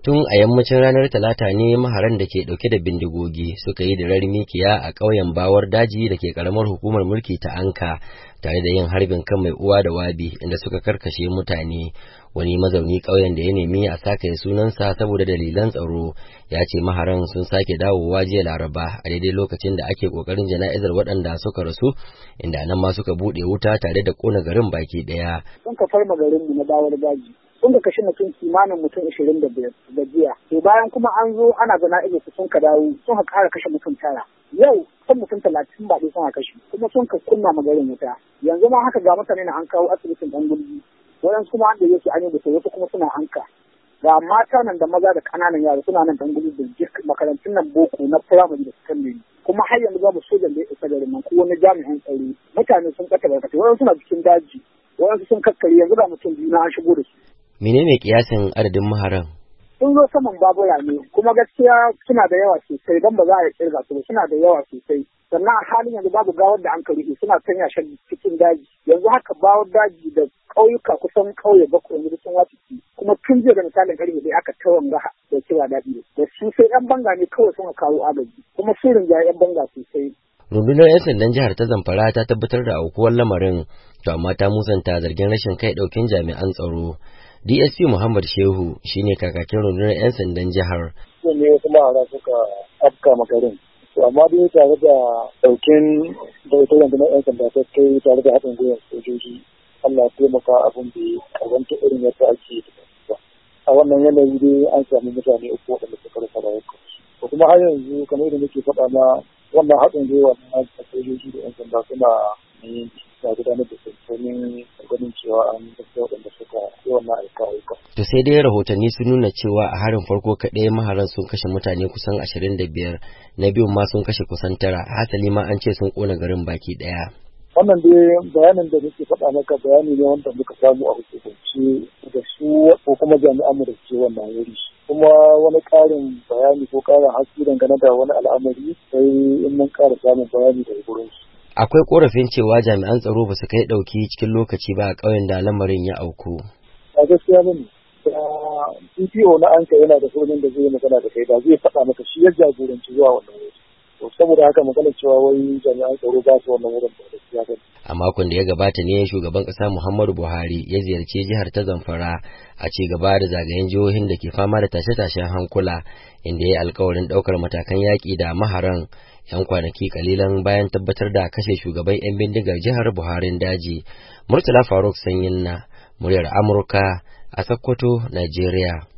Tun a yammacin ranar Talata ne maharan da ke ɗauke da bindigogi suka yi dirar mikiya a ƙauyen Bawar Daji da ke ƙaramar hukumar mulki ta Anka, tare da yin harbin kan mai uwa da wabi inda suka karkashe mutane. Wani mazauni ƙauyen da ya nemi a sake sunansa saboda dalilan tsaro ya ce maharan sun sake dawowa jiya Laraba a daidai lokacin da ake ƙoƙarin jana'izar waɗanda suka rasu, inda nan ma suka buɗe wuta tare da ƙona garin baki ɗaya. Sun ka farma garinmu na Bawar Daji. Sun ka kashe mutum kimanin mutum 25 da jiya. To bayan kuma an zo ana jana'izar su sun ka dawo sun ka ƙara kashe mutum 9. Yau kan mutum 30 ba sun ka kashe kuma sun ka kunna magarin wuta. Yanzu ma haka ga mutane na an kawo asibitin ɗan gulbi. Waɗansu kuma an da yake an yi da wasu kuma suna Anka. Ga mata nan da maza da ƙananan yara suna nan ɗan gulbi da makarantun nan boko na firamare da sakandare. Kuma har yanzu babu sojan da ya isa garin nan ko wani jami'an tsaro. Mutane sun ɓata barkatai waɗansu suna cikin daji. Waɗansu sun kakkare yanzu ga mutum biyu na an shigo da su. Menene kiyasin adadin maharan? Sun zo saman babura ne kuma gaskiya suna da yawa sosai don ba za a kirga su ba, suna da yawa sosai. Sannan a halin yanzu babu gawar da an rufe suna sanya shan cikin daji. Yanzu haka Bawar Daji da ƙauyuka kusan ƙauye 7 yanzu sun wace kuma tun jiya da misalin ƙarfe dai aka tawanga da kira daɗi da su sai 'yan banga ne kawai sun kawo agaji kuma su rinjaye 'yan banga sosai. Rundunar 'yan sandan jihar ta Zamfara ta tabbatar da aukuwar lamarin, to amma ta musanta zargin rashin kai ɗaukin jami'an tsaro. DSP Muhammad Shehu shine kakakin rundunar 'yan sandan jihar. Su ne kuma ara suka afka makarin. To amma dai tare da ɗaukin da ita rundunar 'yan sanda ta kai tare da haɗin gwiwar sojoji, Allah ya taimaka abin da karanta irin yadda ake da. A wannan yanayi dai an sami mutane 3 waɗanda suka rasa rayukansu. To kuma har yanzu kamar yadda muke faɗa ma wannan haɗin gwiwa na sojoji da 'yan sanda suna yin na gudanar da sansanin ganin cewa an gaskiya waɗanda suka yi wannan aika. To sai dai rahotanni sun nuna cewa a harin farko kaɗai maharan sun kashe mutane kusan 25, na biyun ma sun kashe kusan 9, hasali ma an ce sun ƙona garin baki ɗaya. Wannan dai bayanin da nake faɗa maka bayani ne wanda muka samu a hukumance da su ko kuma jami'an mu da ke wannan wuri. Kuma wani ƙarin bayani ko ƙarin haske dangane da wani al'amari sai in mun ƙara samun bayani daga gurin su. Akwai korafin cewa jami'an tsaro ba su kai ɗauki cikin lokaci ba a ƙauyen da lamarin ya auku. A gaskiya ne, DPO na Anka yana da sunan da zai magana da kai ba zai faɗa maka shi ya jagoranci zuwa wannan wuri. To saboda haka magana cewa wai jami'an tsaro ba su wannan wurin da gaskiya ba. A makon da ya gabata ne shugaban ƙasa Muhammadu Buhari ya ziyarci jihar ta Zamfara a ci gaba da zagayen jihohin da ke fama da tashe-tashen hankula, inda ya yi alkawarin ɗaukar matakan yaƙi da maharan 'yan kwanaki kalilan bayan tabbatar da kashe shugaban 'yan bindigar jihar Buharin Daji. Murtala Faruk Sanyin na muryar Amurka a Sokoto, Najeriya.